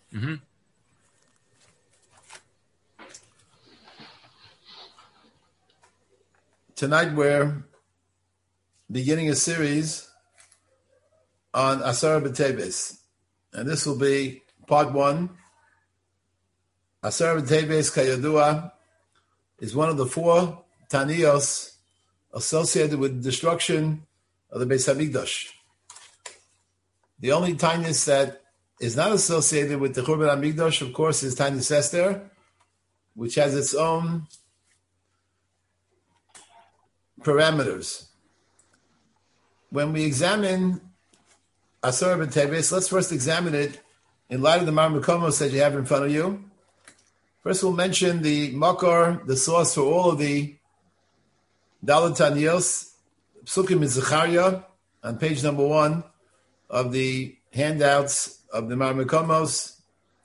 Mm-hmm. Tonight we're beginning a series on Asar B'Teves, and this will be part one. Asar B'Teves, Kayadua, is one of the four Taniyos associated with the destruction of the Beis Hamikdash. The only Tainus that is not associated with the Churban Hamikdash, of course, is Tainus Esther, which has its own parameters. When we examine Asar B'Teves, let's first examine it in light of the Mar Mekomos that you have in front of you. First, we'll mention the Makor, the source for all of the Dalet Taniyos, Psukim in Zechariah, on page number 1 of the handouts of the Mar Mekomos.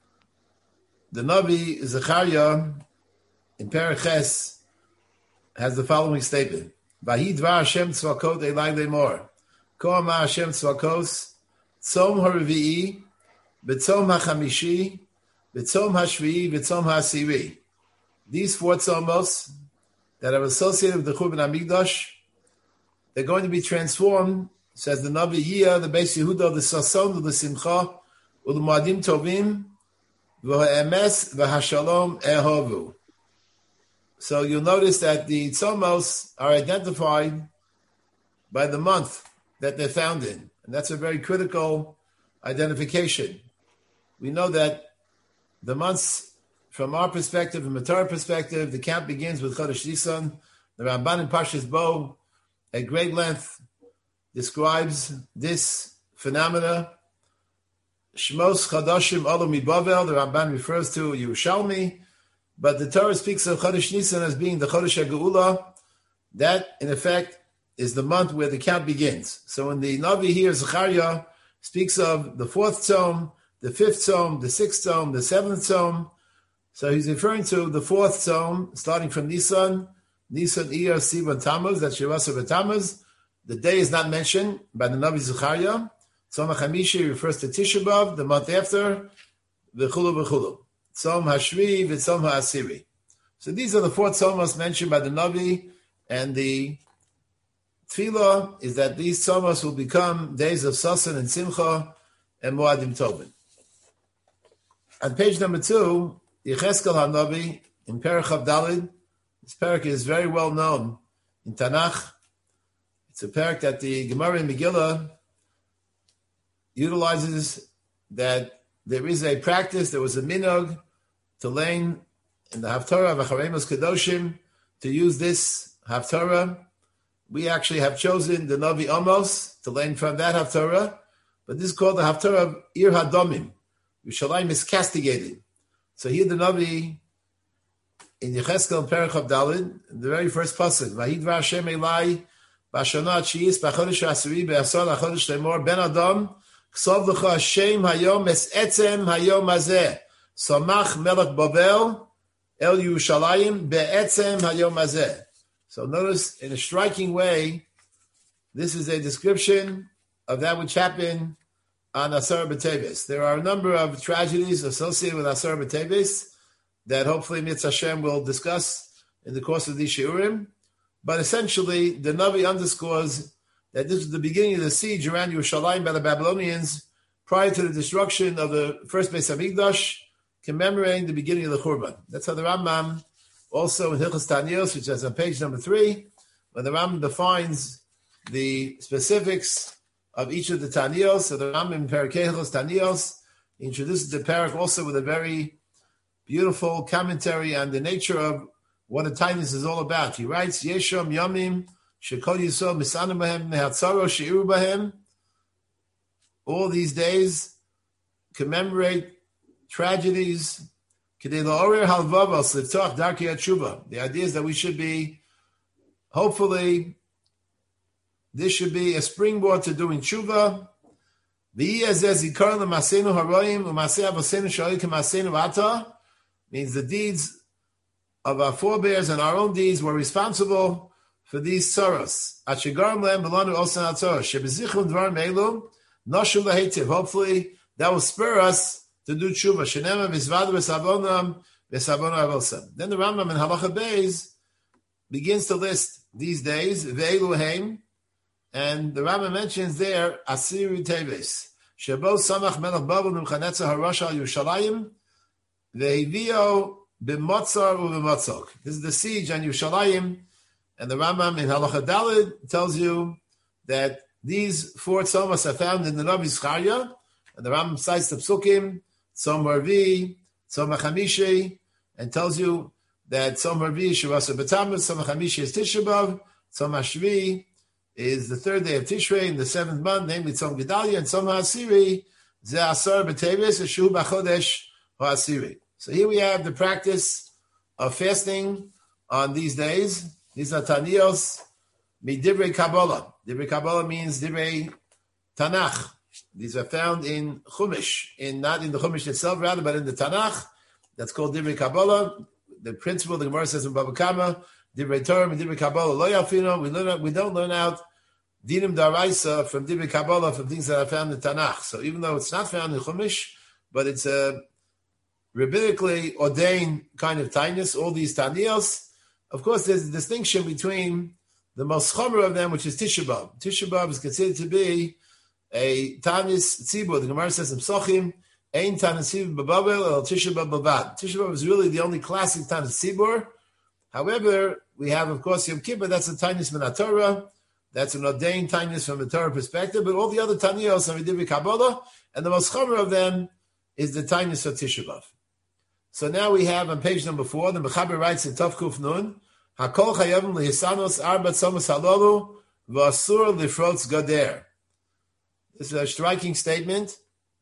The Navi Zechariah in Perek Ches has the following statement: Vahi dvar Hashem tzvakot elai lemor, ko amar Hashem tzvakos, tzom ha'revi'i, v'tzom ha'chamishi, v'tzom ha'shvi'i, v'tzom ha'asiri. These four tzomos that are associated with the Churban Hamikdash, they're going to be transformed, says the Navi Yiyah, the Beis Yehuda, the Sason, the Simcha, u'l'moadim tovim, v'ha'emes, v'ha'shalom ehovu. So you'll notice that the tzomos are identified by the month that they're found in. And that's a very critical identification. We know that the months, from our perspective, from a Torah perspective, the count begins with Chodesh Nisan. The Ramban in Parshas Bo, at great length, describes this phenomena. Shmos Chadashim Olu Mibavel, the Ramban refers to Yerushalmi, but the Torah speaks of Chodesh Nisan as being the Chodesh HaGeula. That, in effect, is the month where the count begins. So when the Navi here, Zechariah, speaks of the 4th Tzom, the 5th Tzom, the 6th Tzom, the 7th Tzom, so he's referring to the 4th Tzom, starting from Nisan, Iyar, Sivan, Tammuz, that's Shivasa B'Tammuz. The day is not mentioned by the Navi Zechariah. Tzom HaChamishi refers to Tisha B'Av, the month after, V'chulu V'chulu. Tzom HaShvi, V'tzom HaAsiri. So these are the four tzomos mentioned by the Navi, and the tefillah is that these tzomos will become days of Sasan and Simcha and Moadim Tovin. On page number 2, Yecheskel HaNavi in Perek Chav Daled. This Perek is very well known in Tanakh. It's a Perek that the Gemara in Megillah utilizes, that there is a practice, there was a minog to learn in the Haftarah of Acharemos Kedoshim to use this Haftarah. We actually have chosen the Navi Amos to learn from that Haftarah, but this is called the Haftarah of Ir Hadomim. Yerushalayim is castigated. So here the Navi in Yecheskel and Perek Chav Daled, the very first pasuk, Vahi dvar Hashem elai b'ashana atziis b'chodesh ha'asiri b'asar l'chodesh lemor ben Adam k'sov l'cha Hashem hayom es etzem hayom hazeh samach melech Babel el Yerushalayim be'etzem hayom hazeh. So notice, in a striking way, this is a description of that which happened on Asar B'Teves. There are a number of tragedies associated with Asar B'Teves that hopefully Mitzvah Hashem will discuss in the course of these shiurim. But essentially, the Navi underscores that this was the beginning of the siege around Yerushalayim by the Babylonians prior to the destruction of the first Beis Hamikdash, commemorating the beginning of the Churban. That's how the Rambam, also in Hilchos Taniyos, which is on page number 3, when the Rambam defines the specifics of each of the Taniyos. So the Rambam in Perek Hilchos Taniyos introduces the Perek also with a very beautiful commentary on the nature of what a Tainus is all about. He writes, Yeshom Yomim Shekol Yisrael Misanu Bahem Mehatzaro Sheiru Bahem. All these days commemorate tragedies. The idea is that we should be, hopefully, this should be a springboard to doing tshuva. Means the deeds of our forebears and our own deeds were responsible for these tzaros. Hopefully, that will spur us to do tshuva. Shenema v'zvadu v'savonam v'savonu avosam. Then the Rambam in Halacha Beis begins to list these days, ve'elu heim, and the Rambam mentions there, Asiri Teves, Shebo Samach Melech Babel Nimchanetza Harasha al Yerushalayim, ve'hivio b'motzar u'b'motzok. This is the siege on Yerushalayim, and the Rambam in Halacha Daled tells you that these 4 tzomas are found in the Navi Zcharia, and the Rambam cites the Psukim, Tzom Harvi, Tzom HaChamishi, and tells you that Tzom Harvi is Shavasa B'Tammuz, Tzom HaChamishi is Tisha B'Av, Tzom HaShvi is the 3rd day of Tishrei in the 7th month, namely Tzom Gedalia, and Tzom HaAsiri, Ze Asar B'Teves, Eshu B'Chodesh HaAsiri. So here we have the practice of fasting on these days. These are Taniyos, Midivrei Kabbalah. Divrei Kabbalah means Divrei Tanakh. These are found in Chumash, not in the Chumash itself, rather, but in the Tanakh. That's called Divrei Kabbalah. The principle, the Gemara says in Baba Kama, Divrei Torah and Divrei Kabbalah lo yafino. We don't learn out Dinim Daraisa from Divrei Kabbalah from things that are found in Tanakh. So even though it's not found in Chumash, but it's a rabbinically ordained kind of tainus, all these Taniyos. Of course, there's a distinction between the most chomer of them, which is Tisha B'Av. Tisha B'Av is considered to be a Tanis Tzibur. The Gemara says in Psochim, Ein Tanis Tzibur B'Babel El Tisha B'Av B'Vad. Tisha B'Av is really the only classic Tanis Tzibur. However, we have, of course, Yom Kippur. That's a Tanis Min HaTorah. That's an ordained Tanis from a Torah perspective. But all the other Taniyos are Divrei Kabbalah, and the most chomer of them is the Tanis of Tisha B'Av. So now we have on page number 4, the Mechaber writes in Tov Kuf Nun, Hakol Chayavim Lehisanos Arba Tzomas Halolu V'Asur Lifrotz Gader. This is a striking statement,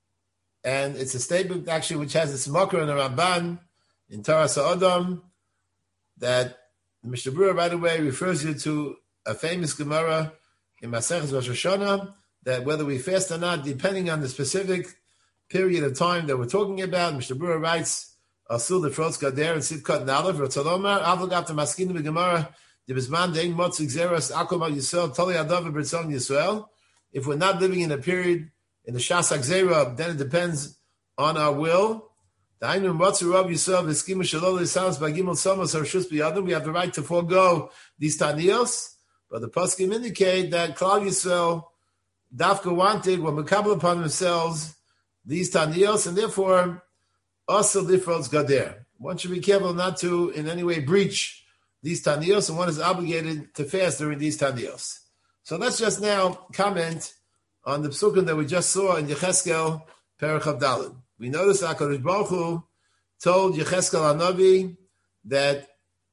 and it's a statement actually which has its makar in the Ramban in Torah Sa'odam, that the Mishnah Berurah right away refers you to a famous Gemara in Maseches Rosh Hashanah, that whether we fast or not, depending on the specific period of time that we're talking about, Mishnah Berurah writes, Asul the Frotz Gader and Sivkat Nalev, Ratzalomar, Avlog after Maskinu B'Gemara, Dibizman Dein Motzik Zeras Akoma Yisrael, Toli Adav B'Ritzon Yisrael. If we're not living in a period in the Shas HaGzera, then it depends on our will. We have the right to forego these Taniyos, but the Poskim indicate that Klal Yisrael Dafka wanted, were Mekabel upon themselves these Taniyos, and therefore also Lifrotz Gader. One should be careful not to in any way breach these Taniyos, and one is obligated to fast during these Taniyos. So let's just now comment on the psukim that we just saw in Yecheskel Perach Avdalid. We notice HaKadosh Baruch Hu told Yecheskel HaNavi that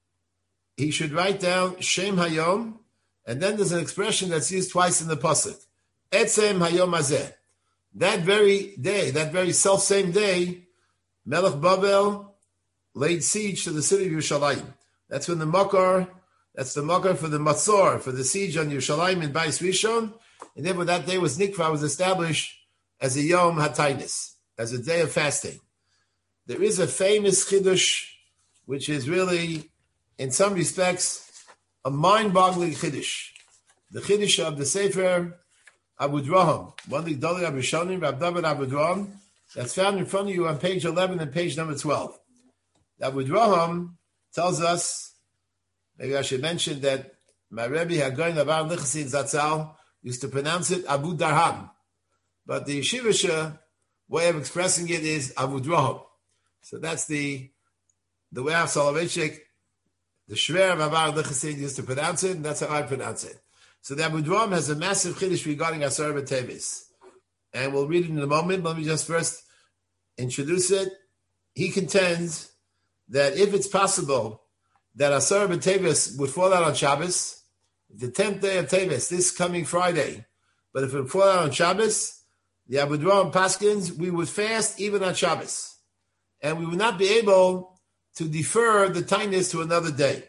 he should write down Shem Hayom, and then there's an expression that's used twice in the pasuk, Etzem Hayom Hazeh. That very day, that very self-same day, Melech Babel laid siege to the city of Yerushalayim. That's when the makar for the Matzor, for the siege on Yerushalayim in Bais Rishon, and therefore that day was established as a Yom HaTainis, as a day of fasting. There is a famous Chiddush, which is really, in some respects, a mind-boggling Chiddush. The Chiddush of the Sefer Abu Draham, one of the Gdolei HaRishonim, Rab David Abu Draham, that's found in front of you on page 11 and page number 12. Abu Draham tells us, maybe I should mention that my Rebbe Hagoyin Avar Lichsin Zatzal used to pronounce it Abu Darham, but the Yeshivish way of expressing it is Abu Draham. So that's the way of Soloveitchik, the Shver of Avar Lichsin used to pronounce it, and that's how I pronounce it. So the Abu Draham has a massive chiddush regarding Asar B'Tevis, and we'll read it in a moment. Let me just first introduce it. He contends that if it's possible that Asar B'Tevis would fall out on Shabbos, the 10th day of Tevis, this coming Friday, but if it would fall out on Shabbos, the Abu Draham Paskins, we would fast even on Shabbos, and we would not be able to defer the tainus to another day.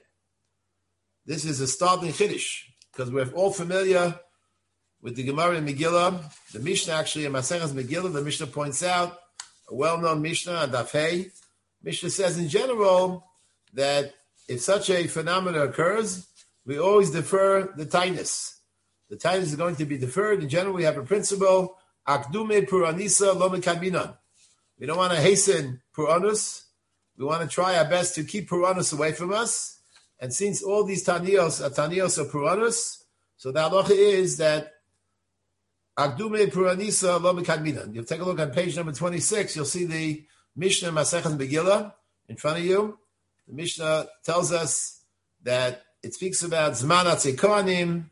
This is a startling chiddush, because we're all familiar with the Gemara in Megillah. The Mishnah actually in Maseches Megillah, the Mishnah points out a well-known Mishnah on Daf Hey. Mishnah says in general that if such a phenomenon occurs, we always defer the tainus. The tainus is going to be deferred. In general, we have a principle, Akdume Puranisa Lo Mekabinan. We don't want to hasten Puranus. We want to try our best to keep Puranus away from us. And since all these Taniyos are Taniyos of Puranus, so the halacha is that Agdume Puranisa lo mikadminan. You'll take a look on page number 26. You'll see the Mishnah Masechet Megillah in front of you. The Mishnah tells us that it speaks about Zman Atzikonim,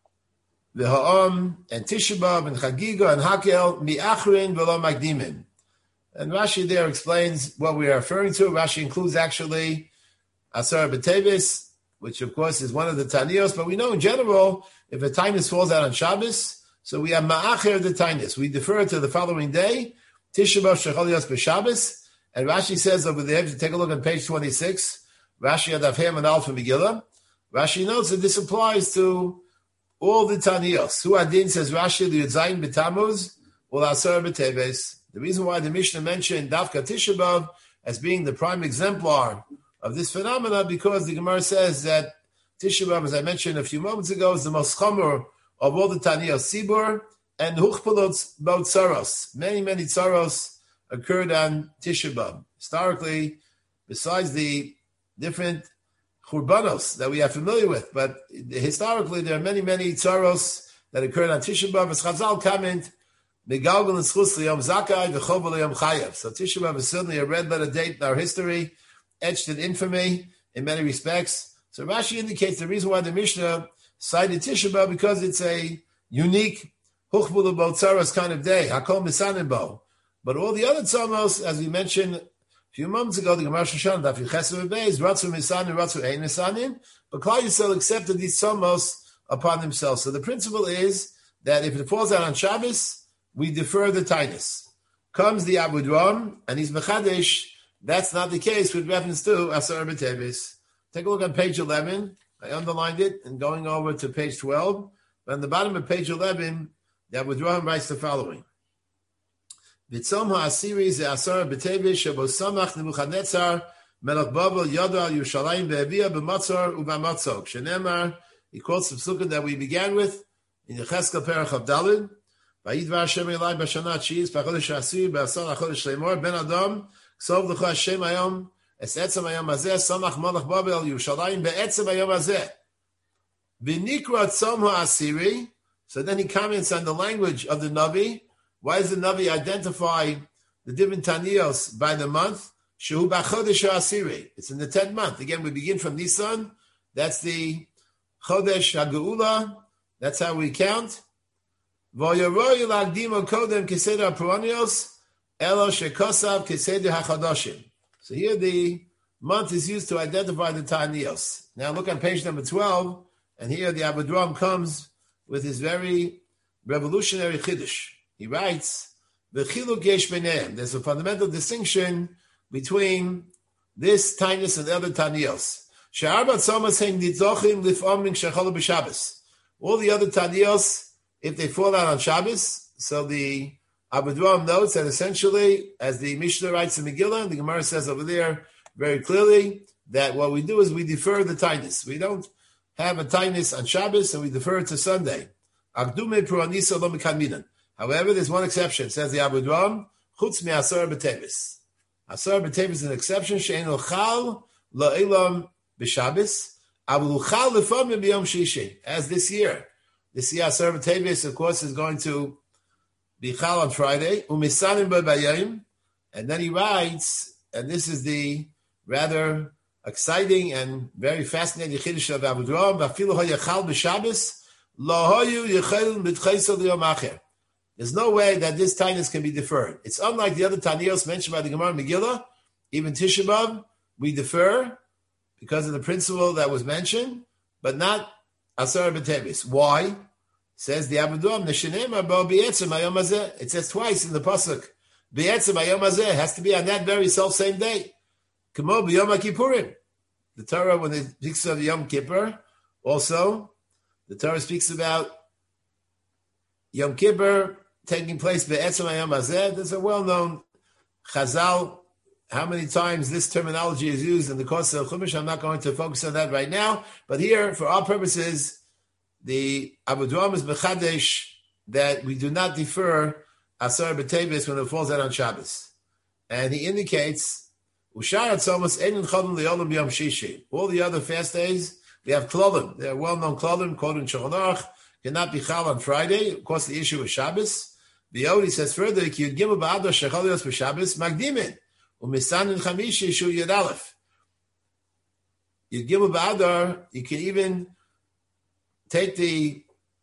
the Ha'om, and Tisha B'Av, and Chagiga, and Hakel, Mi'achrin v'lo Magdimin. And Rashi there explains what we are referring to. Rashi includes actually Asar B'Tevis, which of course is one of the Taniyos, but we know in general, if a Tainus falls out on Shabbos, so we have Ma'acher the Tainus. We defer to the following day, Tisha B'Av Shechol Yos B'Shabbos, and Rashi says over there, if you take a look on page 26, Rashi Adav Hem and Alpha Megillah, Rashi notes that this applies to all the Taniyos. Hu Adin says Rashi, the Yudzayin B'Tamuz, Ul Asar B'Teves. The reason why the Mishnah mentioned Dafka Tisha B'Av as being the prime exemplar of this phenomena, because the Gemara says that Tisha B'Av, as I mentioned a few moments ago, is the most chomer of all the Taniyos Sibur, and Huchpalot Bout Tsaros. Many tsaros occurred on Tisha B'Av. Historically, besides the different churbanos that we are familiar with, but historically there are many tsaros that occurred on Tisha B'Av. As Chazal comment, Megalgal and Schus Liyom Zakai v'Chov Liyom Chayav. So Tisha B'Av is certainly a red letter date in our history, etched in infamy in many respects. So Rashi indicates the reason why the Mishnah cited Tisha B'Av, because it's a unique Huchbul Botzaras kind of day, Hakol Misanim Bo. But all the other tzamos, as we mentioned a few moments ago, the Gemara Shoshana, Daf Yechesed Beis, Ratzu Misanim, Ratzu Ein Misanim, but Klal Yisrael accepted these tzamos upon themselves. So the principle is that if it falls out on Shabbos, we defer the Tainus. Comes the Abu Dram, and he's Mechadesh. That's not the case with reference to Asar B'Tevis. Take a look on page 11. I underlined it, and going over to page 12. But on the bottom of page 11, the Abu Dram writes the following. V'tzom ha'asiri ze Asar B'Tevis shebo samach Nebuchadnezzar melech Babel yada al Yerushalayim ve'avia b'matzor u'b'matzok. Shenemar, he quotes the psukkah that we began with in Yecheskel Perach of Dalid. Vayidvar Hashem Elai b'shana atziis b'chodesh ha'asiri b'asar ha'chodesh leimor ben Adam ksov l'cha Hashem hayom es etzem hayom hazeh samach melech Babel Yerushalayim be'etzem hayom hazeh v'nikra tzom ha'asiri. So then he comments on the language of the Navi. Why does the Navi identify the different Taniyos by the month? Shehu b'chodesh ha'asiri. It's in the 10th month. Again, we begin from Nisan. That's the Chodesh HaGeula. That's how we count. So here the month is used to identify the Taniyos. Now look on page number 12, and here the Abu Dram comes with his very revolutionary chiddush. He writes, there's a fundamental distinction between this Tainus and the other Taniyos. All the other Taniyos, if they fall out on Shabbos, so the Abu Dram notes that essentially, as the Mishnah writes in Megillah, and the Gemara says over there very clearly, that what we do is we defer the Tainus. We don't have a Tainus on Shabbos, and we defer it to Sunday. However, there's one exception, says the Abu Dram, Chutz me Asar B'Tevis. Asar B'Tevis is an exception, She'en Ochal La'elam B'Shabbos, Abu Uchal L'famim B'Yom Shishi. As this year, Asar B'Tevis, of course, is going to be Chal on Friday, Umisanim B'Bayayim, and then he writes, and this is the rather exciting and very fascinating chiddush of Abu Dram, V'afilu ha'yachal b'Shabbos, Lahayu Yechel B'Tchaisa L'Yom Acher. There's no way that this Tainus can be deferred. It's unlike the other Taniyos mentioned by the Gemara Megillah. Even Tisha B'Av, we defer because of the principle that was mentioned, but not Asar B'Tevis. Why? Says the Abu Dram, Neshenema Bo B'Etzem Hayom Hazeh. It says twice in the pasuk. B'Etzem Hayom Hazeh has to be on that very same day. Kamo B'Yom HaKippurim. The Torah, when it speaks of Yom Kippur, also the Torah speaks about Yom Kippur taking place B'Etzem Hayom Hazeh. There's a well-known Chazal. How many times this terminology is used in the course of Chumash, I'm not going to focus on that right now. But here, for our purposes, the Abu Dram is Mechadesh that we do not defer Asar B'Tevis when it falls out on Shabbos. and he indicates all the other fast days, they have klolim. They are well-known klolim, quoted in Shulchan Aruch, cannot be chal on Friday. Of course, the issue is Shabbos. The Yodi says further, Yud Gimel Ba'adar Shechalios b'Shabbos Magdimin U'Misan in Chamishi Shu Yud Aleph. Yud Gimel Ba'adar, you can even take the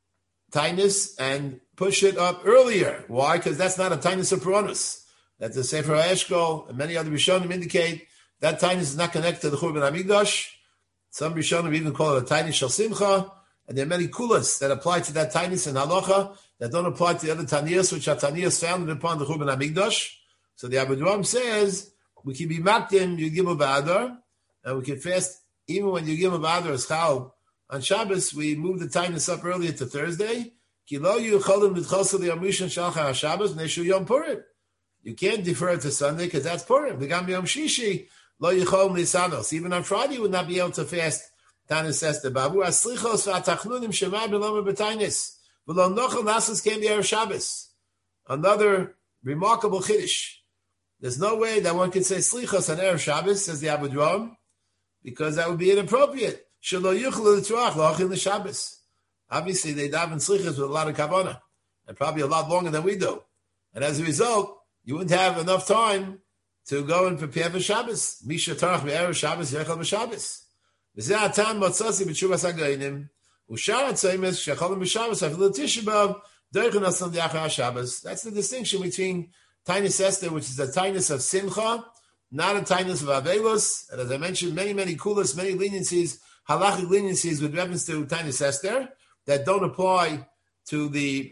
tainus and push it up earlier. Why? Because that's not a tainus of Peronus. That the Sefer HaEshkol and many other Rishonim indicate that tainus is not connected to the Churban HaMikdash. Some Rishonim even call it a tainus shel simcha, and there are many kulas that apply to that tainus in halacha that don't apply to the other taniyos, which are taniyos founded upon the Churban HaMikdash. So the Abu Dram says we can be makdim Yud Gimel Ba'adar, and we can fast even when Yud Gimel Ba'adar is chal on Shabbos. We move the tainus up earlier to Thursday. Ki lo yucholim l'tchosel liyamushan shalcha haShabbos neshu yom Purim. You can't defer it to Sunday because that's Purim. V'gam yom shishi lo yucholim lisanos. Even on Friday, you would not be able to fast tainus Esther. Bavu aslichos v'atachnunim shema b'loma b'tainus v'lo nochel nasus came the Erev Shabbos. Another remarkable chiddush. There's no way that one can say slichos on Erev Shabbos, says the Abu Dram, because that would be inappropriate. Shelo yuchlu l'truach l'achil l'Shabbos. Obviously, they daven slichos with a lot of kavanah, and probably a lot longer than we do. And as a result, you wouldn't have enough time to go and prepare for Shabbos. Misha tarach be'erev Shabbos yechal b'Shabbos. V'zeh atam motzasi b'tshuvas hagainim. U'shar hatzaymes shechalim b'Shabbos afilu Tisha B'Av doichen asam diachar Shabbos. That's the distinction between tainus Esther, which is a tainus of simcha, not a tainus of avelos. And as I mentioned, many kulas, many leniencies, halachic leniencies with reference to tainus Esther that don't apply to the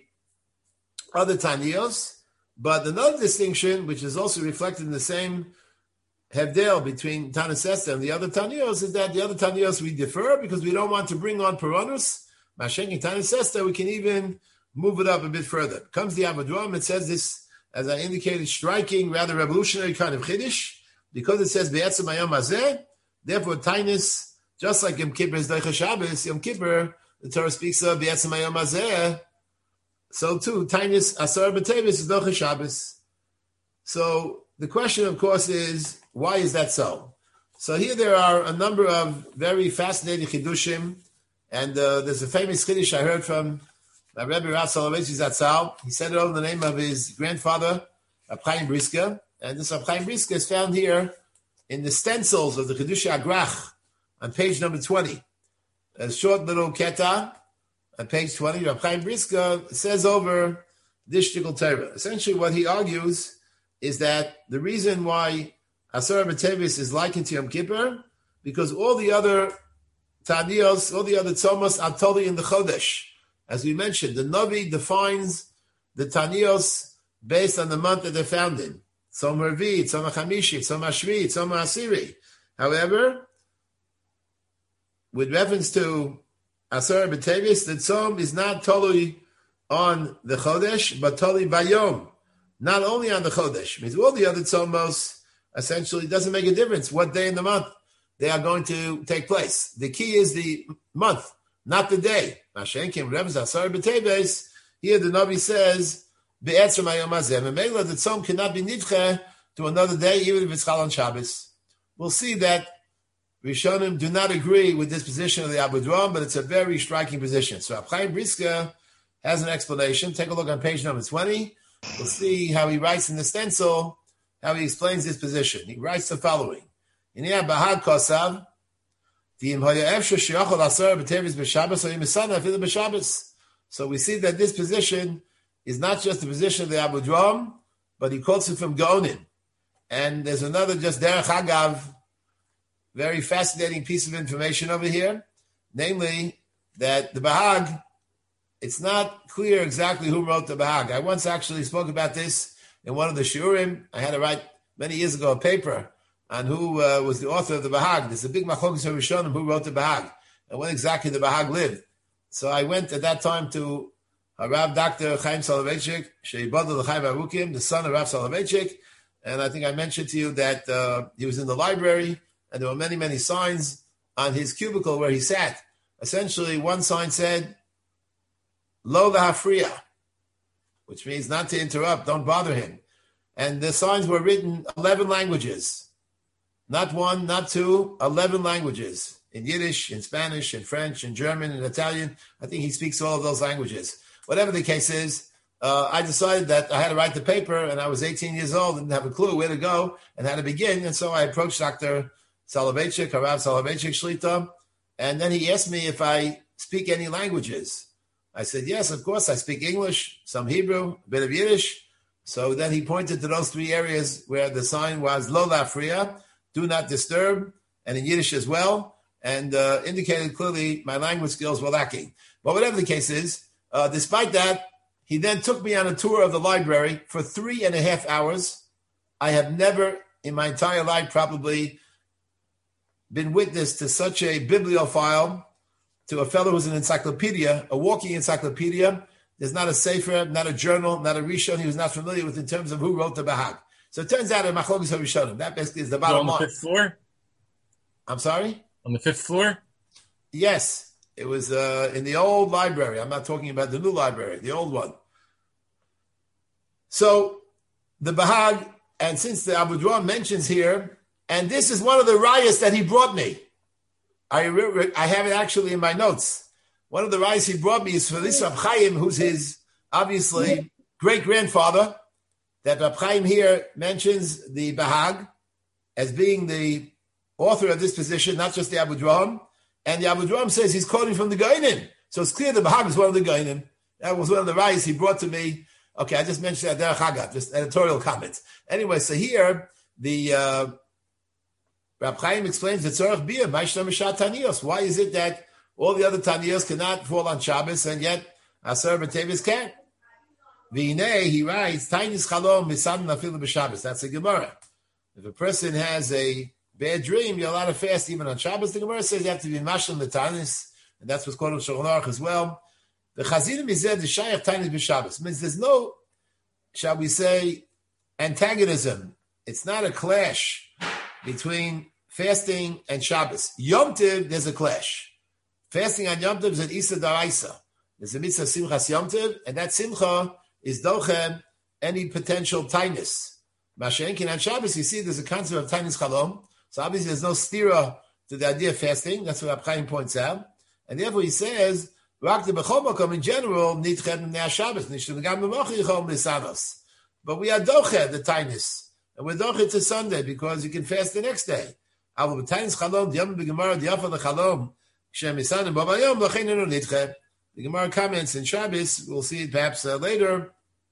other taniyos. But another distinction, which is also reflected in the same hevdel between tainus Esther and the other taniyos, is that the other taniyos we defer because we don't want to bring on peronus. Mashenki tainus Esther, we can even move it up a bit further. Comes the Abu Dram, it says this, as I indicated, striking, rather revolutionary kind of chiddush, because it says be'etzem hayom hazeh. Therefore, tainus, just like Yom Kippur is doicha Shabbos, Yom Kippur, the Torah speaks of be'etzem hayom hazeh. So too, tainus asar b'tevis is doicha Shabbos. So the question, of course, is why is that so? So here there are a number of very fascinating chidushim, and there's a famous chiddush I heard from my Rebbe Rav Soloveitchik Zatzal. He said it over the name of his grandfather, Rab Chaim Brisker, and this Rab Chaim Brisker is found here in the stencils of the Chidushei Agrach on page number 20. A short little keta on page 20. Rab Chaim Brisker says over this shtickle Torah. Essentially, what he argues is that the reason why Asar B'Tevis is likened to Yom Kippur, because all the other Taniyos, all the other Tzomos are totally in the Chodesh. As we mentioned, the Navi defines the Taniyos based on the month that they're found in. Tzom Revi, Tzom HaChamishi, Tzom HaShvi, Tzom HaAsiri. However, with reference to Asar B'Tevis, the Tzom is not totally on the Chodesh, but totally Bayom. Not only on the Chodesh. Means all the other Tzomos, essentially, doesn't make a difference what day in the month they are going to take place. The key is the month, not the day. Here the Navi says, the tzom cannot be nidche to another day, even if it's chal on Shabbos. We'll see that Rishonim do not agree with this position of the Abu Dram, but it's a very striking position. So Rab Chaim Brisker has an explanation. Take a look on page number 20. We'll see how he writes in the stencil, how he explains this position. He writes the following. In Bahad Kosav, so we see that this position is not just the position of the Abu Dram, but he quotes it from Gaonim. And there's another just Derech Hagav, very fascinating piece of information over here, namely that the Bahag, it's not clear exactly who wrote the Bahag. I once actually spoke about this in one of the Shiurim. I had to write many years ago a paper on who was the author of the Bahag. There's a big machlokas of Rishonim who wrote the Bahag, and when exactly the Bahag lived. So I went at that time to Rav Dr. Chaim Soloveitchik, Sheibadul Chaim Arukim, the son of Rav Soloveitchik, and I think I mentioned to you that he was in the library, and there were many signs on his cubicle where he sat. Essentially, one sign said, Lo lahafriya, which means not to interrupt, don't bother him. And the signs were written 11 languages. Not one, not two, 11 languages. In Yiddish, in Spanish, in French, in German, in Italian. I think he speaks all of those languages. Whatever the case is, I decided that I had to write the paper, and I was 18 years old and didn't have a clue where to go and how to begin. And so I approached Dr. Soloveitchik, Harav Soloveitchik Shlita, and then he asked me if I speak any languages. I said, yes, of course, I speak English, some Hebrew, a bit of Yiddish. So then he pointed to those three areas where the sign was Lo Lafriya, do not disturb, and in Yiddish as well, and indicated clearly my language skills were lacking. But whatever the case is, despite that, he then took me on a tour of the library for 3.5 hours. I have never in my entire life probably been witness to such a bibliophile, to a fellow who's an encyclopedia, a walking encyclopedia. There's not a sefer, not a journal, not a rishon he was not familiar with in terms of who wrote the Bahag. So it turns out in Machlokes HaRishonim, that basically is the bottom line. On the 5th floor? I'm sorry? On the 5th floor? Yes. It was in the old library. I'm not talking about the new library, the old one. So the Bahag, and since the Abu Dawud mentions here, and this is one of the rayas that he brought me. I have it actually in my notes. One of the rayas he brought me is for this Rab Chaim, who's his, obviously, great-grandfather, that Rab Chaim here mentions the Bahag as being the author of this position, not just the Abu Dawud. And the Abu Dawud says he's quoting from the Goinim. So it's clear the Bahag is one of the Goinim. That was one of the rayas he brought to me. Okay, I just mentioned that Derech Hagav, just editorial comments. Anyway, so here, the Rab Chaim explains the Tzorach Biyah, Ma'ishna Mishat Taniyos. Why is it that all the other Taniyos cannot fall on Shabbos and yet Asar B'Tevis can? V'inei, he writes, Tainis Chalom Misan Nafilu B'Shabbos. That's a Gemara. If a person has a bad dream, you're allowed to fast even on Shabbos. The Gemara says you have to be Mashal L'Tanis, and that's what's called in Shulchan Aruch as well. The Chazidim is there, the Shayach Tainis B'Shabbos. Means there's no, shall we say, antagonism. It's not a clash between fasting and Shabbos. Yom Tov, there's a clash. Fasting on Yom Tov is an Isa Daraisa. There's a mitzvah Simchas Yom Tov, and that Simcha is dochem any potential tightness. Mashenkin on Shabbos, you see there's a concept of tightness chalom. So obviously there's no stira to the idea of fasting. That's what Rab Chaim points out. And therefore he says, Rak the Bechol Makom in general, nitched Mnei Shabbos, nishtum gam b'mochi yichol b'sanos. But we are dochet the tightness. And we're dochet to Sunday because you can fast the next day. Aval b'tightness chalom, diyam b'gemara, diyafa l'chalom, shem misanim b'bayom, l'chein enu nitched. The Gemara comments in Shabbos, we'll see it perhaps later,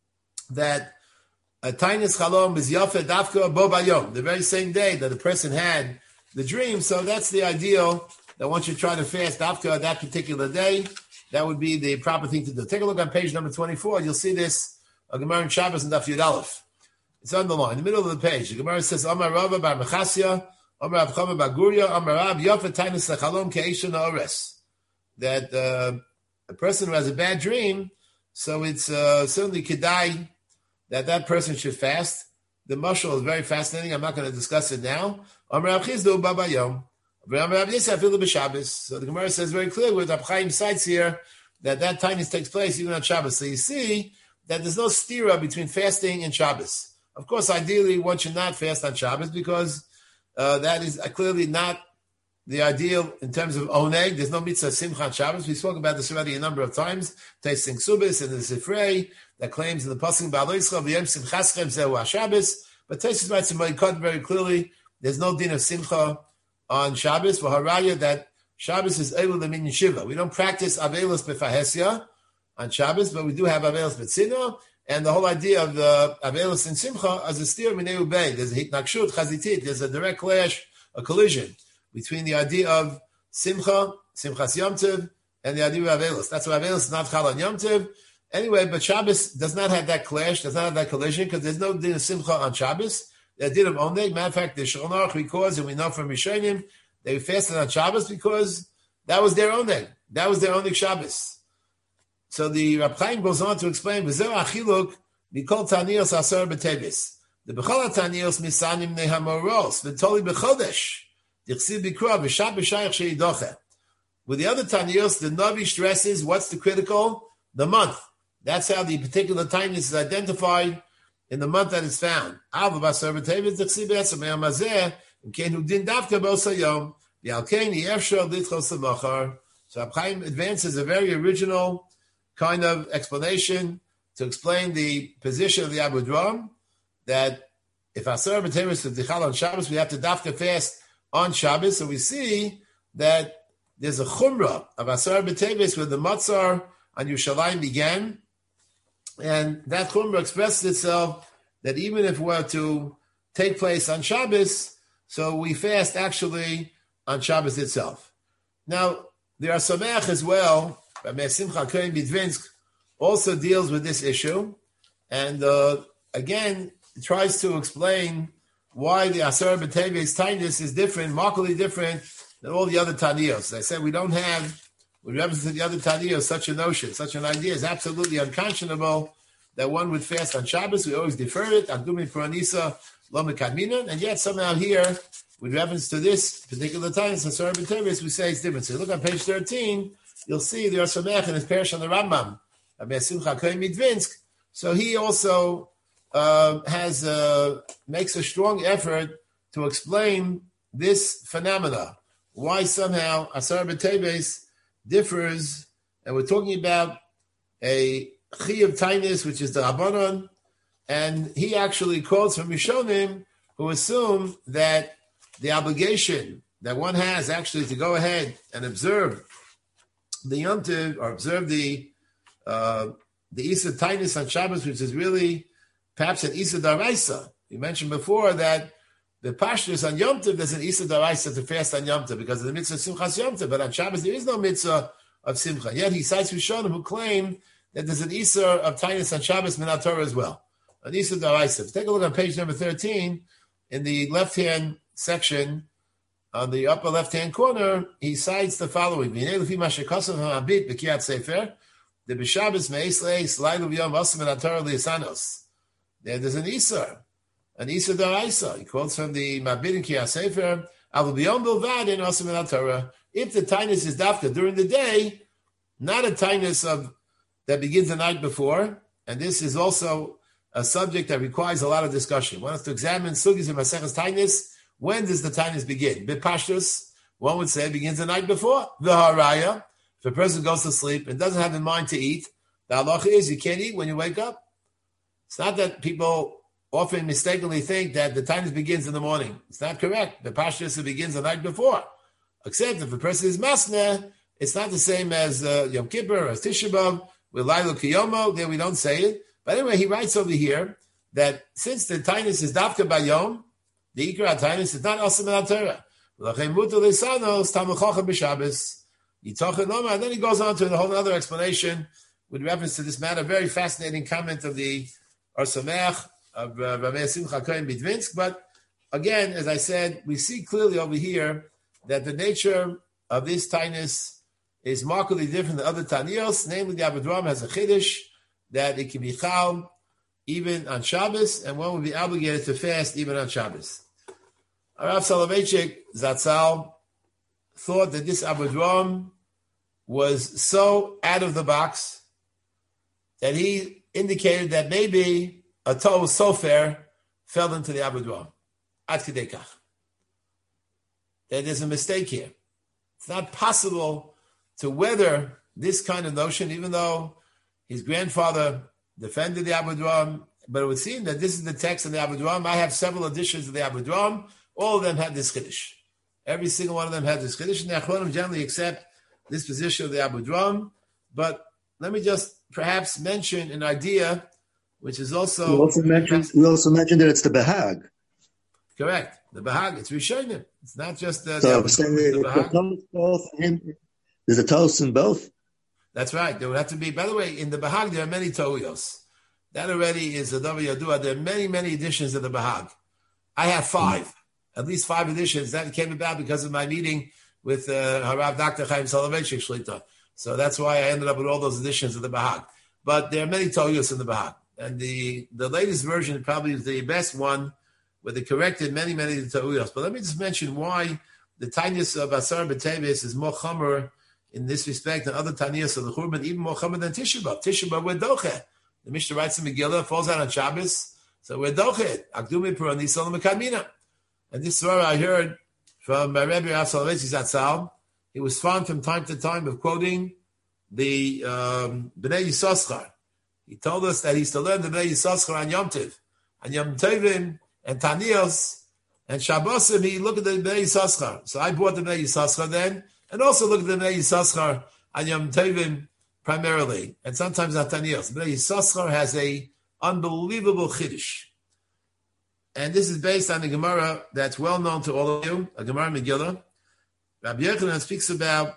that a tainis chalom is yafet dafka bo bayom, the very same day that the person had the dream. So that's the ideal, that once you try to fast dafka that particular day, that would be the proper thing to do. Take a look on page number 24. You'll see this, a Gemara in Shabbos and Daf Yud Aleph. It's underlined, in the middle of the page. The Gemara says, Amar Rava bar Mechasya, Amar Rav Chama bar Guria, Amar Rab, yafet tainis chalom ke'esha na'ores. That a person who has a bad dream, so it's certainly kedai that person should fast. The mashal is very fascinating. I'm not going to discuss it now. So the Gemara says very clearly with Rab Chaim cites here that tightness takes place even on Shabbos. So you see that there's no stira between fasting and Shabbos. Of course, ideally one should not fast on Shabbos because that is clearly not the ideal in terms of oneg. There's no mitzvah simchat Shabbos. We spoke about this already a number of times. Tasting subis and the Sifrei that claims in the pasuk Ba'al Yisrael v'yem simchaschem zehu Shabbos. But Tosfos writes in Moed very clearly there's no din of simcha on Shabbos. For haraya that Shabbos is elu lemin yeshiva. We don't practice avelos b'fahesia on Shabbos, but we do have avelos b'tzino. And the whole idea of the avelos and simcha as a steer mineu bay. There's a hitnakshut chazitit. There's a direct clash, a collision between the idea of simcha, simchas Yom Tov, and the idea of avelos. That's why avelos is not chal on Yom Tov. Anyway, but Shabbos does not have that clash, does not have that collision, because there's no din of simcha on Shabbos. The din of oneg. Matter of fact, the Shulchan Aruch records, and we know from Rishonim, they fasted on Shabbos because that was their oneg. That was their oneg Shabbos. So the Rab Chaim goes on to explain, V'zeh achiluk mikol taniyos asar b'tevis. The b'chol taniyos misanim nehamoros v'toli b'chodesh. With the other Taniyos, the Navi stresses what's the critical? The month. That's how the particular tightness is identified in the month that it's found. So Chaim advances a very original kind of explanation to explain the position of the Abu Dram, that if Asar B'Tevis is Dichal on Shabbos, we have to dafka fast on Shabbos. So we see that there's a chumrah of Asar B'Tevis where the Matzar on Yerushalayim began, and that chumrah expresses itself that even if it were to take place on Shabbos, so we fast actually on Shabbos itself. Now, there are Sameach as well, Rabbi Simcha Kohen Bidvinsk also deals with this issue, and again, tries to explain why the Asar B'Tevis Tainus is different, markedly different than all the other Taniyos. I said we don't have, with reference to the other Taniyos, such a notion, such an idea is absolutely unconscionable that one would fast on Shabbos. We always defer it, Agdumi Puranisa, Lo Mekadminan, and yet somehow here, with reference to this particular Tainus, Asar B'Tevis, we say it's different. So look on page 13, you'll see there are Sameach in his parish on the Rambam, Rabbi Simcha Kohen Midvinsk. So he also makes a strong effort to explain this phenomena, why somehow Asar B'Teves differs, and we're talking about a Chiyuv Tainus, which is the Rabbanon, and he actually quotes from Rishonim, who assume that the obligation that one has actually to go ahead and observe the Yom Tov, or observe the Isa Tainus on Shabbos, which is really perhaps an Isa Daraisa. You mentioned before that the Pashtus on Yom Tov, there's an Isa Daraisa to fast on Yom Tov because of the mitzvah of Simchas Yom Tov, but on Shabbos there is no mitzvah of Simcha. Yet he cites Rishonim who claim that there's an Isa of Tainus on Shabbos Minat Torah as well, an Isa Daraisa. Take a look on page number 13, in the left-hand section, on the upper left-hand corner, he cites the following. The B'Shabbos Me'eslei Slaylu V'Yom V'Asam Minat Torah Liyasanos. There's an Isar Daraisa. He quotes from the Mabit in Kiyat Sefer, Avu B'Yom Bilvad in Asam Minat Torah. If the tainus is dafka during the day, not a tainus of that begins the night before, and this is also a subject that requires a lot of discussion. One has to examine sugis and maseches tainus. When does the tainus begin? B'Pashtus, one would say, it begins the night before. V'haraya, if a person goes to sleep and doesn't have in mind to eat, the halacha is you can't eat when you wake up. It's not that people often mistakenly think that the tainus begins in the morning. It's not correct. The Pashtus, it begins the night before. Except if a person is masneh, it's not the same as Yom Kippur or as Tisha B'Av. With Lailu Kiyomo, there we don't say it. But anyway, he writes over here that since the tainus is dafka by Yom, the Ikra tainus is not Asam Minat Torah. And then he goes on to a whole other explanation with reference to this matter. Very fascinating comment of the Or Sameach of Rabbi Simcha Kohen Bidvinsk. But again, as I said, we see clearly over here that the nature of this tainus is markedly different than other taniyos. Namely, the Abu Dram has a chiddush that it can be chal even on Shabbos, and one would be obligated to fast even on Shabbos. Rav Soloveitchik Zatzal thought that this Abu Dram was so out of the box that he indicated that maybe a Tohu Sofer fell into the Abu Dram. Ad Kidei Kach. That there's a mistake here. It's not possible to weather this kind of notion, even though his grandfather defended the Abu Dram, but it would seem that this is the text of the Abu Dram. I have several editions of the Abu Dram. All of them had this chiddush. Every single one of them had this chiddush. And the Achronim generally accept this position of the Abu Dram. But let me just perhaps mention an idea, which is also... We also mentioned that it's the Bahag. Correct. The Bahag, it's Rishonim. It's not just the Bahag. There's a toast in both. That's right. There would have to be, by the way, in the Bahag, there are many Tohuyos. That already is a Davar Yadua. There are many, many editions of the Bahag. I have 5, at least 5 editions. That came about because of my meeting with Harav Dr. Chaim Soloveitchik Shlita. So that's why I ended up with all those editions of the Bahag. But there are many Tohuyos in the Bahag. And the latest version probably is the best one, where they corrected many, many Tohuyos. But let me just mention why the tainus of Asar B'Teves is more chomer in this respect than other taniyos of the Churban, even more chomer than Tisha B'Av. Tisha B'Av with Doche. The Mishnah writes in Megillah, falls out on Shabbos. So we're dochet. Akdumi Puranisa L'Mekadmina. And this story I heard from Rebbe Rav Soloveitchik Zatzal. He was fond from time to time of quoting the Bnei Yissaschar. He told us that he used to learn the Bnei Yissaschar on Yom Tov. On Yom Tovim and Tanios and Shabbosim, he looked at the Bnei Yissaschar. So I bought the Bnei Yissaschar then, and also looked at the Bnei Yissaschar on Yom Tovim primarily, and sometimes on Tanios. Bnei Yissaschar has a unbelievable chiddush. And this is based on the Gemara that's well known to all of you, a Gemara Megillah. Rabbi Yochanan speaks about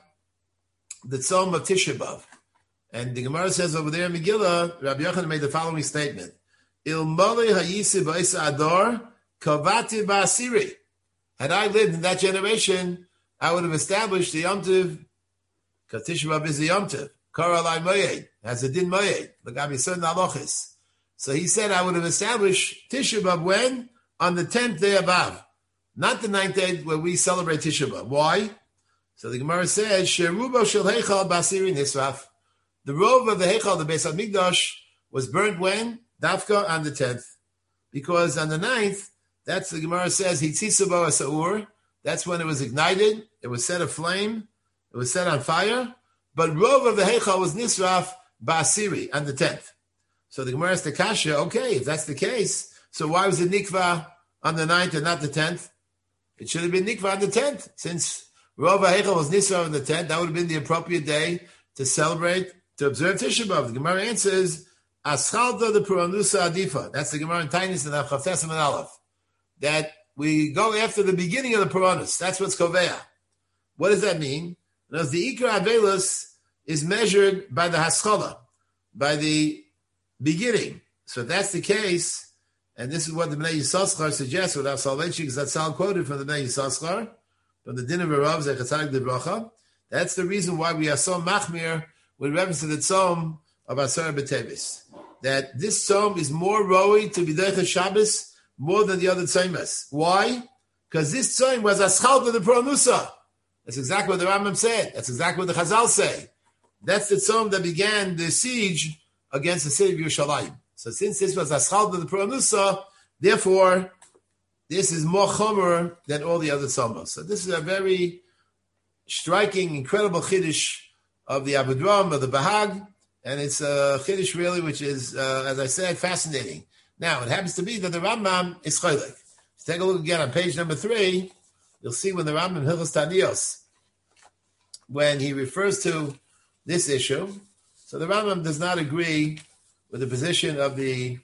the Tzom of Tisha B'Av. And the Gemara says over there in Megillah, Rabbi Yochanan made the following statement. Ilmole hayisi ba'isa ador, kavati ba'asiri. Had I lived in that generation, I would have established the Yom Tov, because Tisha B'Av is the Yom Tov. Kara alai moyed, has a din moyed, l'gabi certain halachis. So he said, I would have established Tisha B'Av when? On the 10th day of Av. Not the 9th day where we celebrate Tisha B'Av. Why? So the Gemara says, Sherubo shel heichal basiri nisraf. The rove of the heichal, the Beis HaMikdash, was burnt when? Dafka on the 10th. Because on the 9th, that's the Gemara says, Hitzisabo asa'ur. That's when it was ignited. It was set aflame. It was set on fire. But rove of the heichal was nisraf basiri on the 10th. So the Gemara asked the Kasha, okay, if that's the case, so why was it Nikva on the 9th and not the 10th? It should have been Nikva on the 10th. Since Rov HaHeichal was Nisra on the 10th, that would have been the appropriate day to celebrate, to observe Tisha B'Av. The Gemara answers, Aschalta the Puranusa Adifa. That's the Gemara in Tainis and Avchavtes and Aleph. That we go after the beginning of the Puranus. That's what's Koveya. What does that mean? Because the Ikar Avelus is measured by the Haskalah, by the beginning. So if that's the case, and this is what the Bnei Yissaschar suggests, what Rav Soloveitchik Zatzal quoted from the Bnei Yissaschar, from the Din of Rav Zechatzadik de Bracha, that's the reason why we are so machmir with reference to the Tzom of Asar B'Tevis. That this Tzom is more roi to B'deicha Shabbos more than the other Tzomas. Why? Because this Tzom was Aschal to the Pronusa. That's exactly what the Rambam said. That's exactly what the Chazal say. That's the Tzom that began the siege against the city of Yerushalayim. So since this was Aschal to the Pronusa, therefore, this is more chomer than all the other tzomos. So this is a very striking, incredible chiddush of the Abudram, of the Bahag, and it's a chiddush really which is, as I said, fascinating. Now, it happens to be that the Rambam is chaylik. Let's take a look again on page number 3. You'll see when the Rambam Hilchos Tanios, when he refers to this issue, so the Rambam does not agree with the position of the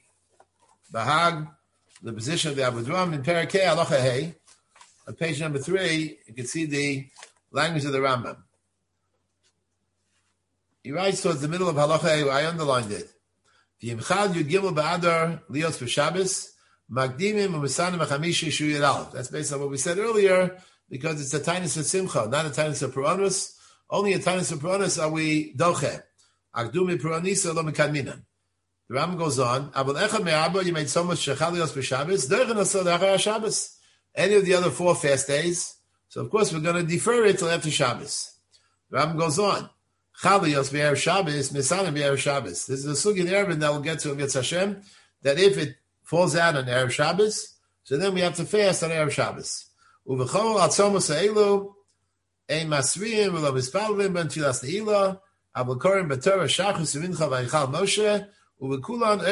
Bahag, the position of the Abudram in Parakeh Halacha Hey. On page number 3, you can see the language of the Rambam. He writes towards the middle of Halacha Hey, I underlined it. V'yimchad yud gimel ba'adar lios v'Shabbos, magdimim u'misanim ha'chamishi shu yidal. That's based on what we said earlier, because it's a tainus of Simcha, not a tainus of Puranus. Only a tainus of Puranus are we doche. Akdumi Puranisa lo mekadminan. The Rambam goes on, you made so much shechalios b'Shabbos, Shabbos. Any of the other 4 fast days. So, of course, we're going to defer it till after Shabbos. The Rambam goes on, chalios b'Erev Shabbos, misanim b'Erev Shabbos. This is a sugi in Erevin that we'll get to in Yetz Hashem, that if it falls out on Erev Shabbos, so then we have to fast on Erev Shabbos. Uv'chol atzomos ha'elu, ein masriim, v'lo mispalvim, ben tfilas ne'ilah, abelkorim b'torah shachus v'mincha v'aychal Moshe, so the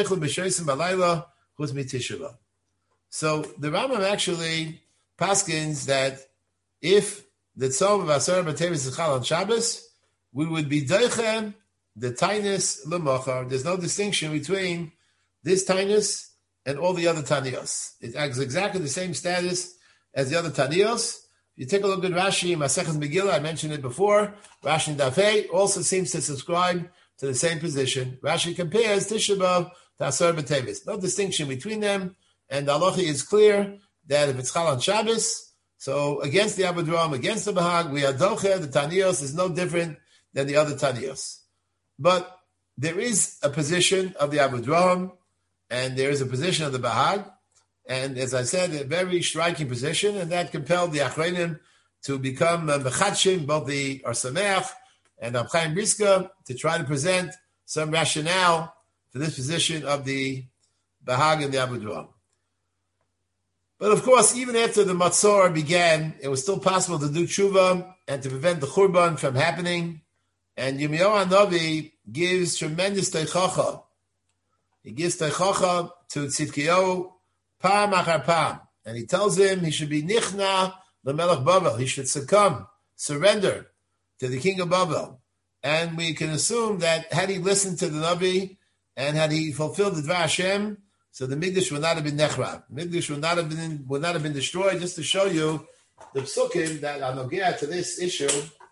Rambam actually paskins that if the Tzom of Asar B'Tevis is Chal on Shabbos, we would be doichem the tainus l'mochar. There's no distinction between this tainus and all the other tanios. It has exactly the same status as the other tanios. If you take a look at Rashi, Masechet Megillah, I mentioned it before, Rashi and Dafei also seems to subscribe to the same position. Rashi compares Tisha B'Av to Asar B'Tevis. No distinction between them, and the halacha is clear that if it's Chal on Shabbos, so against the Abudram, against the Bahag, we are doche, the Tanios is no different than the other Tanios. But there is a position of the Abudram, and there is a position of the Bahag, and as I said, a very striking position, and that compelled the Achreinim to become Mechatshim, both the Arsameach and Reb Chaim Briska, to try to present some rationale for this position of the Bahag and the Abudra. But of course, even after the Matzor began, it was still possible to do tshuva and to prevent the Churban from happening. And Yirmiyahu HaNavi gives tremendous teichacha. He gives teichacha to Tzidkiyahu pam achar pam. And he tells him he should be nichna l'melech Bavel. He should succumb, surrender to the king of Bavel. And we can assume that had he listened to the Navi and had he fulfilled the Dvar Hashem, so the Mikdash would not have been nechrav. Mikdash would not have been destroyed. Just to show you the psukim that are nogea to this issue.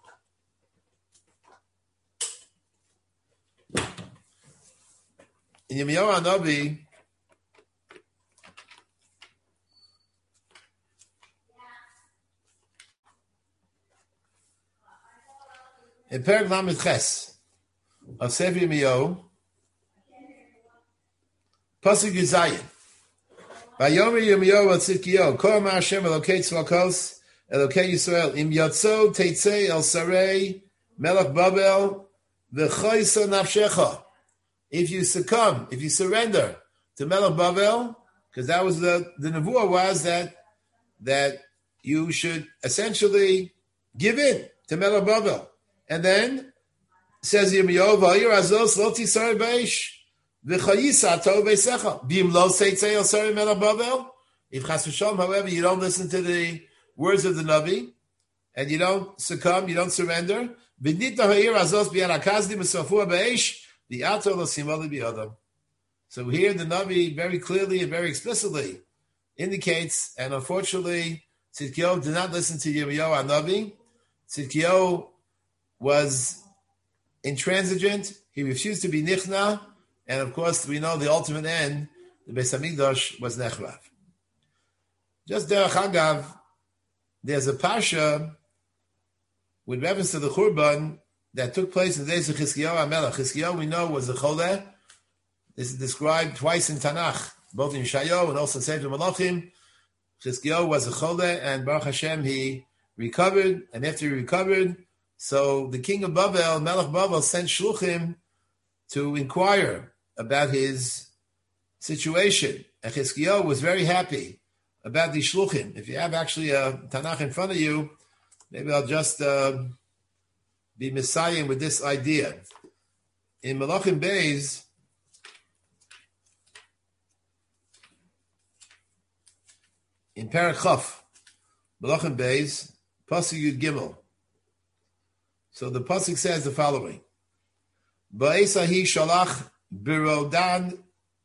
In Yirmiyahu HaNavi, in Perek Lamed Ches of Sefer Yirmiyahu, Pasuk Yuzayin, Vayomer Yirmiyahu al Tzidkiyahu, Kol Amar Hashem Elokei Tzvakos, Elokei Yisrael, Im Yatso Teitzei El Sarei Melech Babel, V'choyso Nafshecha. If you succumb, if you surrender to Melech Babel, because that was the nevuah was that you should essentially give in to Melech Babel. And then says Yirmiyahu, V'ayir Azos Lo Tisarei Beish, V'chayisa Tov Beisecha. B'im Lo Teitzei El Sarei Melech Babel. If Chas v'Shalom, however, you don't listen to the words of the Navi, and you don't succumb, you don't surrender, V'nita Ha'ir Azos B'yad HaKazdi M'sofua Beish, the Ato Lo Simali B'yadam. So here the Navi very clearly and very explicitly indicates, and unfortunately, Tzidkiyahu did not listen to Yirmiyahu HaNavi. Tzidkiyahu was intransigent. He refused to be nichna, and of course, we know the ultimate end. The Beis Hamikdash was nechrav. Just derech hagav, there's a parsha with reference to the Churban that took place in the days of Chizkiyahu HaMelech. Chizkiyahu, we know, was a choleh. This is described twice in Tanakh, both in Yeshayahu and also in Sefer Malachim. Chizkiyahu was a choleh, and Baruch Hashem, he recovered, and after he recovered, so the king of Babel, Melech Babel, sent shluchim to inquire about his situation. And Chizkiyahu was very happy about these shluchim. If you have actually a Tanakh in front of you, maybe I'll just be messiahing with this idea. In Malachim Beis, in Perek Chaf, Malachim Beis, Pasuk Yud Gimel. So the pasuk says the following: Ba'esahi shalach birodach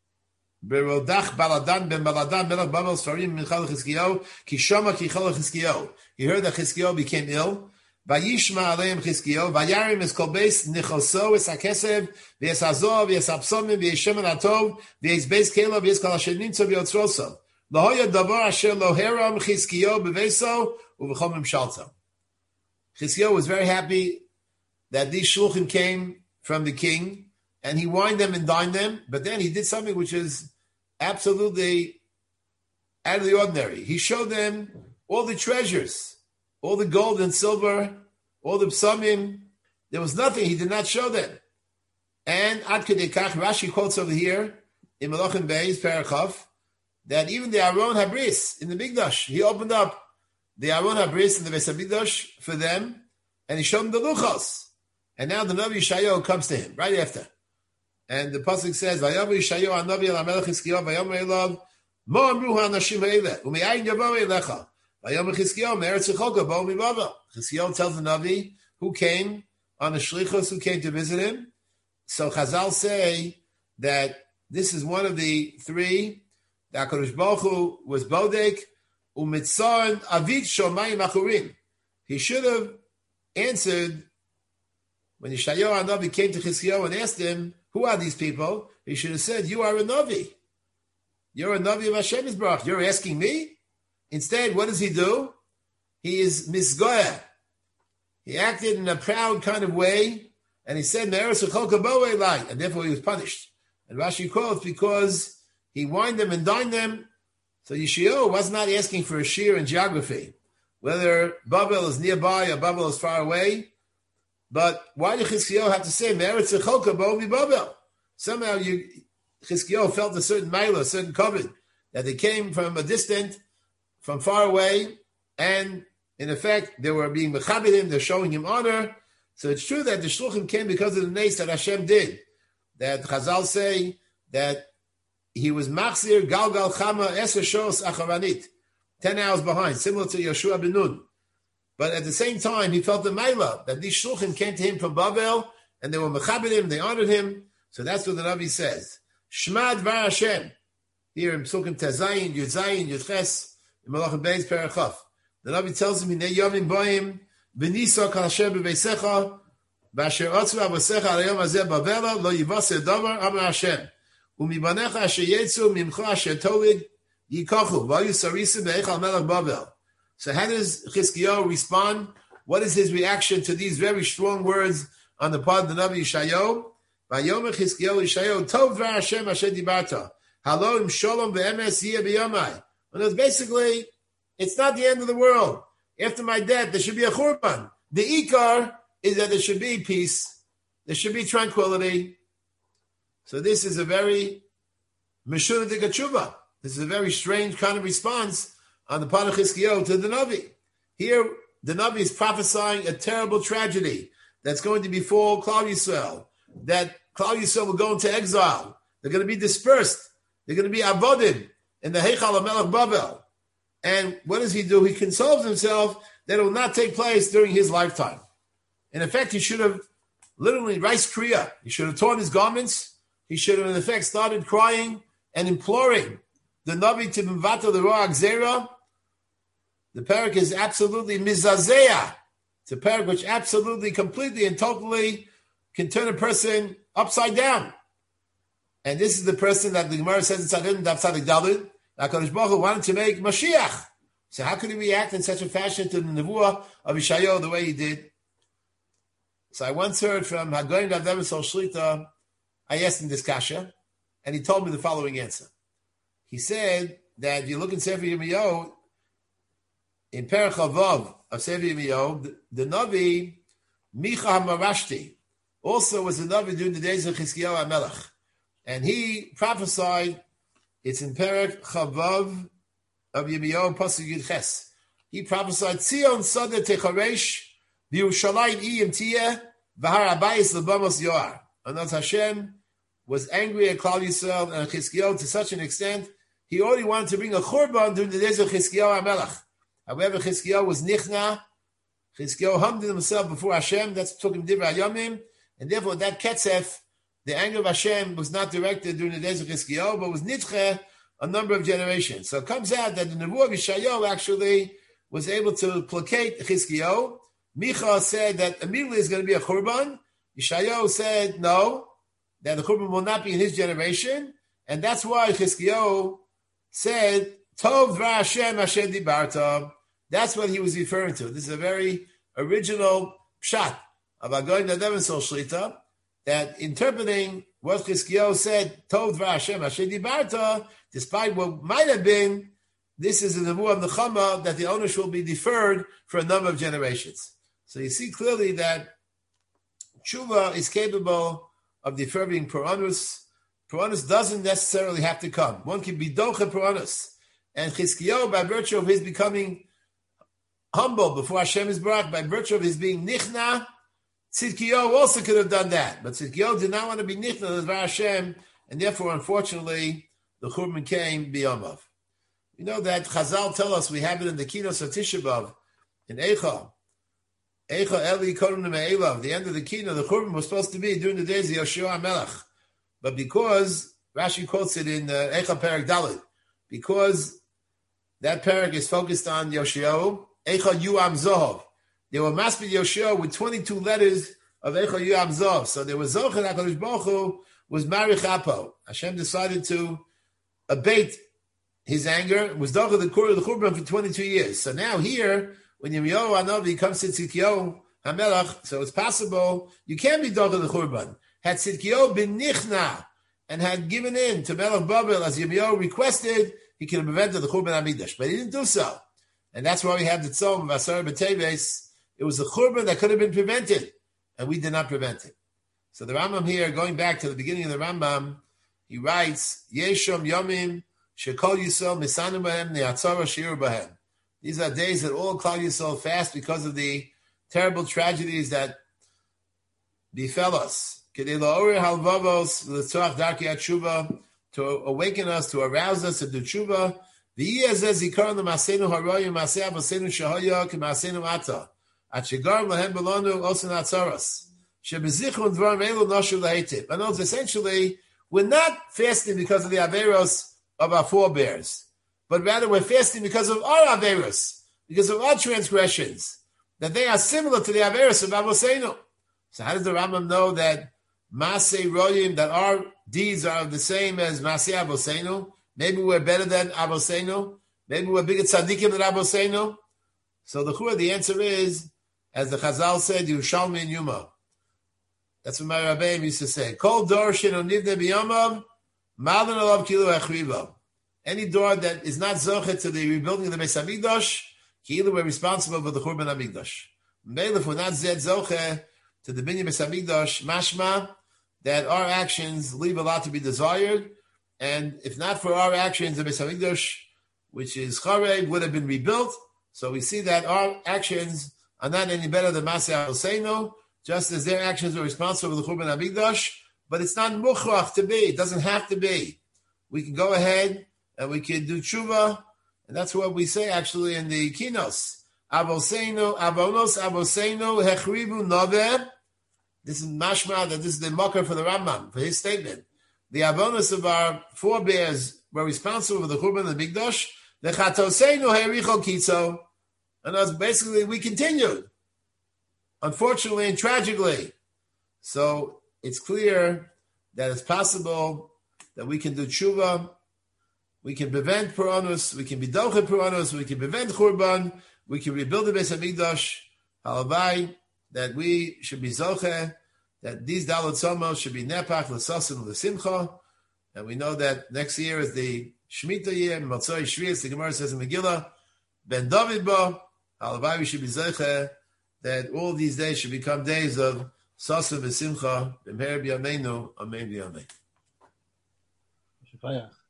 baladan ben baladan melech Babel sfarim minchal Chizkiyahu ki shama ki chal Chizkiyahu. He heard that Chizkiyahu became ill. Vayishma aleim Chizkiyahu vayarim es kol beis nichoso es hakesev v'es hazov v'es hapsomim v'es shemen atov v'es beis kela v'es kol asher nimtzo v'yotzroso lahoya davar asher lo heram Chizkiyahu b'veiso u'v'chom mimshalto. Chizkiyahu was very happy that these shluchim came from the king, and he wined them and dined them, but then he did something which is absolutely out of the ordinary. He showed them all the treasures, all the gold and silver, all the psamim. There was nothing he did not show them. And Ad Kedei Kach, Rashi quotes over here, in Malachim Beis, Perek Chaf, that even the Aron Habris in the Mikdash, he opened up the Aron Habris in the Beis Hamikdash for them, and he showed them the Luchos. And now the Navi Yeshayahu comes to him right after. And the pasuk says, Vayomer Yeshayahu HaNavi el HaMelech Chizkiyahu Vayomer Elav Mo Amru HaAnashim Ha'eleh U'me'ayin Yavo Elecha Vayomer Chizkiyahu Me'eretz Yechoka Bo Mi'Bavel. Chizkiyahu tells the Navi who came on the shlichus, who came to visit him. So Chazal say that this is one of the three that HaKadosh Baruch Hu was Bodek U'mitzon Avid Shomayim Achurim. He should have answered when Yeshayahu HaNavi came to Chizkiyahu and asked him, who are these people? He should have said, you are a Navi. You're a Navi of Hashem Yisbarach. You're asking me? Instead, what does he do? He is misgoya. He acted in a proud kind of way, and he said, and therefore he was punished. And Rashi quotes, because he wined them and dined them. So Yeshayahu was not asking for a shear in geography, whether Babel is nearby or Babel is far away. But why did Chizkiyahu have to say Meretz Yechoka Bo Mi Babel? Somehow Chizkiyahu felt a certain mila, a certain covet, that they came from a distant, from far away, and in effect, they were being mechabed him, they're showing him honor. So it's true that the shluchim came because of the nes that Hashem did. That Chazal say that he was machzir galgal chama eser shos acharanit, 10 hours behind, similar to Yeshua ben Nun. But at the same time, he felt the meilah, that these shluchim came to him from Babel, and they were mechabed him, they honored him. So that's what the Navi says. Shma dvar Hashem. Here in Psukim Tezayin, Yudzayin, Yudches, in Malachim Beis Perachaf. The Navi tells him, Hinei yomim boim, v'nisa kal Hashem b'veisecha, v'asher otzu avosecha al hayom hazeh bavela, lo yivaseh davar, amar Hashem. U'mibanecha asher yetzu, mimcha asher tolid, yikachu, v'ayu sarisim be'echal melech Bavel. So how does Chizkiyahu respond? What is his reaction to these very strong words on the part of the Navi Yeshayahu? Vayomer Chizkiyahu Yeshayahu, Tov dvar Hashem asher dibarta, halo im shalom ve'emes yeh b'yomai. And it's basically, it's not the end of the world. After my death, there should be a churban. The ikar is that there should be peace. There should be tranquility. So this is a very meshunadik tshuva. This is a very strange kind of response on the part of Chizkiyahu to the Navi. Here, the Navi is prophesying a terrible tragedy that's going to befall Klal Yisrael. That Klal Yisrael will go into exile. They're going to be dispersed. They're going to be avodim in the Heichal of Melech Babel. And what does he do? He consoles himself that it will not take place during his lifetime. In effect, he should have literally rice kriya. He should have torn his garments. He should have, in effect, started crying and imploring the Navi to Mvato the Ro'ag Zera. The parak is absolutely mizazea. It's a parak which absolutely, completely, and totally can turn a person upside down. And this is the person that the Gemara says in Tzadin Daf Tzadik Daled, HaKadosh Baruch Hu wanted to make Mashiach. So how could he react in such a fashion to the Nevuah of Yeshayahu the way he did? So I once heard from Hagoyin Rav David Sol Shlita, I asked him this kasha, and he told me the following answer. He said that you look in Sefer Yirmiyahu, in Perach Havav of Sefer Yirmiyahu, the Navi, Micha HaMarashti, also was a Navi during the days of Chizkiyahu HaMelech. And he prophesied, it's in Perach Chavav of Yirmiyahu Pasuk Yud Ches. He prophesied, Tzion Sada Techaresh, V'Yerushalayim Iyim Tiyeh, V'Har Abayis L'Bamos Yoar. And that Hashem was angry at Klal Yisrael and Chizkiyahu to such an extent, he already wanted to bring a Churban during the days of Chizkiyahu HaMelech. However, Chizkiyahu was nichna. Chizkiyahu humbled himself before Hashem. That's took him Divrei Yomim. And therefore, that Ketzef, the anger of Hashem, was not directed during the days of Chizkiyahu, but was nitche a number of generations. So it comes out that the Nevuah of Yeshayahu actually was able to placate Chizkiyahu. Micha said that immediately is going to be a Churban. Yeshayahu said no, that the Churban will not be in his generation. And that's why Chizkiyahu said, Tov dvar Hashem asher dibarta. That's what he was referring to. This is a very original pshat of Hagoyin Rav David Sol Shlita, that interpreting what Chizkiyahu said, Tov dvar Hashem asher dibarta, despite what might have been, this is a nevuah of the Chama that the ownership will be deferred for a number of generations. So you see clearly that tshuva is capable of deferring Puranus. Puranus doesn't necessarily have to come. One can be doche Puranus. And Chizkiyahu, by virtue of his becoming humble before Hashem is brought, by virtue of his being nichna, Tzidkiyahu also could have done that. But Tzidkiyahu did not want to be nichna as Hashem, and therefore, unfortunately, the Churban came biyamav. You know that Chazal tell us, we have it in the Kinos of Tisha B'Av, in Eicha. Eicha Eli Korum Me'elav, the end of the Kino, the Churban was supposed to be during the days of Yoshua HaMelech. But because, Rashi quotes it in Eicha Perek Dalet, because that parak is focused on Yoshiyahu, Eicha Yuam Zohov. There were Maspid Yoshiyahu with 22 letters of Eicha Yuam Zohov. So there was Zocher HaKadosh Baruch Hu was Marich Apo. Hashem decided to abate his anger. It was Docher the Churban for 22 years. So now here, when Yirmiyahu Hanavi comes to Tzidkiyahu HaMelech, so it's possible you can be Docher the Churban. Had Tzidkiyahu been nichna and had given in to Melech Babel as Yirmiyahu requested, he could have prevented the Churban HaMikdash. But he didn't do so. And that's why we have the Tzom of Asar B'Teves. It was the Churban that could have been prevented, and we did not prevent it. So the Rambam here, going back to the beginning of the Rambam, he writes, Yeshom Yomim Shekol Yisrael Misanu Bahem Ne'atzara Shiru Bahem. These are days that all Klal Yisrael fast because of the terrible tragedies that befell us. Kedei la'orer halvavos l'tzorach darkei hatshuva, to awaken us, to arouse us to do tshuva. V'yeh zeh zikaron l'maseinu haroyim maseh avoseinu shehaya k'maseinu ata. At shegarim lahem belonu osen atzaros. Shebezichron dvarim elu noshu lahetiv. In other words, essentially, we're not fasting because of the averos of our forebears, but rather we're fasting because of our averos, because of our transgressions, that they are similar to the averos of avoseinu. So how does the Rambam know that Masei Royim, that our deeds are the same as Masei Avoseinu? Maybe we're better than Avoseinu. Maybe we're bigger tzaddikim than Avoseinu. So the answer is, as the Chazal said, Yerushalmi and Yuma. That's what my Rabbeim used to say. Kol dor sheno nivne b'yomav, malin alav kilu echrivav. Any door that is not zochet to the rebuilding of the Beis Hamikdash, kilu we're responsible for the Churban Hamikdash. Maybe if we're not zed zochet to the Binyan Beis Hamikdash, mashma, that our actions leave a lot to be desired, and if not for our actions, the Beis Hamikdash, which is Charev, would have been rebuilt. So we see that our actions are not any better than Masei Avoseinu, just as their actions are responsible for the Churban Hamikdash, but it's not mukhrach to be. It doesn't have to be. We can go ahead and we can do tshuva, and that's what we say actually in the Kinos. Avoseinu, avonos, avoseinu, hechribu noveh. This is mashma, that this is the mocker for the Rambam, for his statement. The avonos of our forebears were responsible for the Churban and the Mikdash. The chatoseinu hericho kitzo. And us basically, we continued. Unfortunately and tragically. So it's clear that it's possible that we can do tshuva, we can prevent puranus, we can be dochet puranus, we can prevent churban, we can rebuild the Beis Hamikdash. Halavai, that we should be zocheh, that these dalot somos should be nepach l'sasin l'simcha, and we know that next year is the Shemitah year, Motzoi Shvius, the Gemara says in Megillah, Ben David bo, halavai, we should be zocheh, that all these days should become days of sasin v'simcha, b'mher b'yameinu, amen b'yamein.